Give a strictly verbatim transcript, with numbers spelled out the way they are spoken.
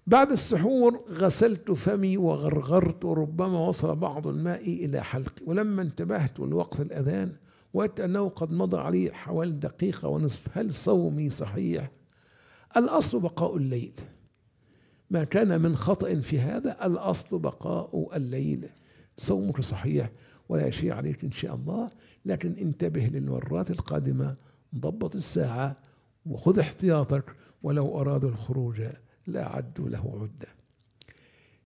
بعد السحور غسلت فمي وغرغرت، وربما وصل بعض الماء إلى حلقي، ولما انتبهت لوقت الأذان وجدت أنه قد مضى عليه حوالي دقيقة ونصف. هل صومي صحيح؟ الأصل بقاء الليل، ما كان من خطأ في هذا، الأصل بقاء الليل. صومك صحيح ولا شيء عليك إن شاء الله، لكن انتبه للمرات القادمة، ضبط الساعة وخذ احتياطك، ولو أرادوا الخروج لأعدوا له عدة.